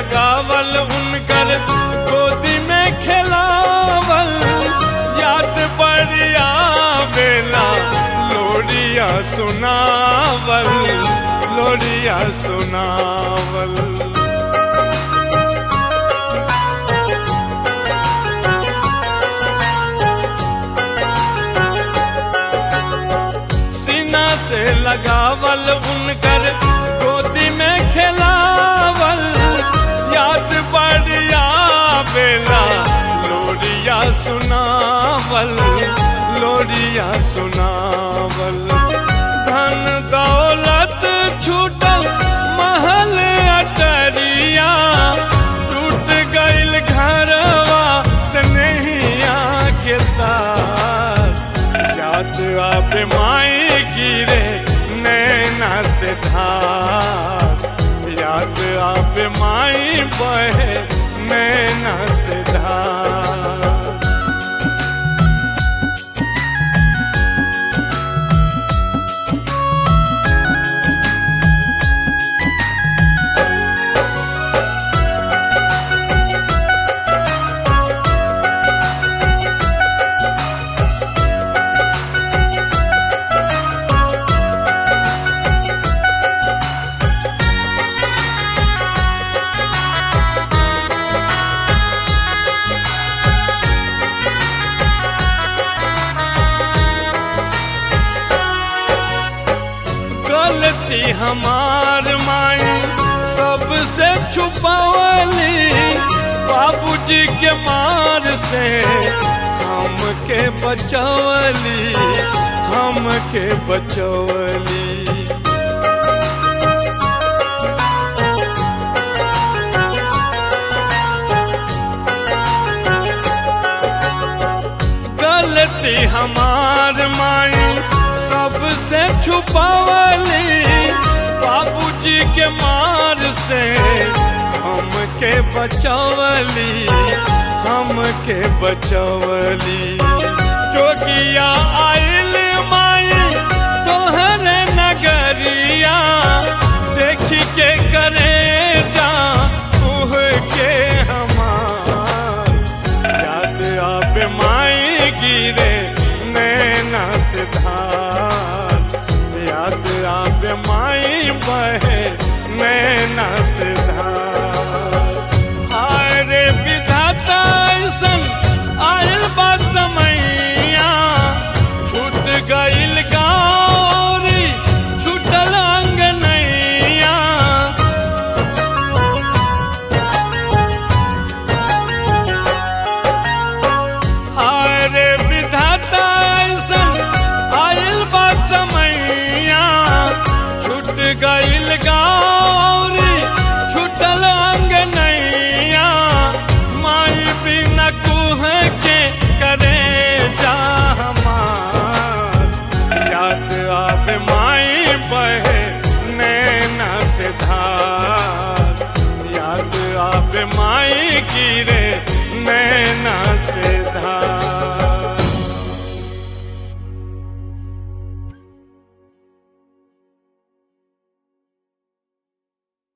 लगावल उनकर गोदी में खेलावल याद बड़ी आवेला लोरिया सुनावल लोरिया सुनावल। सीना से लगावल उनकर गोदी में खेलावल याद बड़ी आवेला लोरिया सुनावल लोरिया सुनावल। धन दौलत छूटल महल अटरिया टूट गइल घरवा स्नेहिया के तार याद आवे माई गिरे नैना से धार याद आवे माई बहे नैना से धार। गलती हमार माई सबसे छुपावली बाबूजी के मार से हमके बचवली हमके बचवली। गलती हमार माई सबसे छुपावली बाबूजी के मार से हमके बचवली हमके बचवली। जोगिया आइल माई तोहरे नगरिया देखी के करे जा उह के हमार याद आवे माई गिरे नैना से धार याद आवे माई बहे नैना से धार। हाय रे विधाता ऐसन आयल बा समैया छूट गइल गारी छूटल अंगनैया। हाय रे विधाता ऐसन आयल बा समैया छूट गइल गारी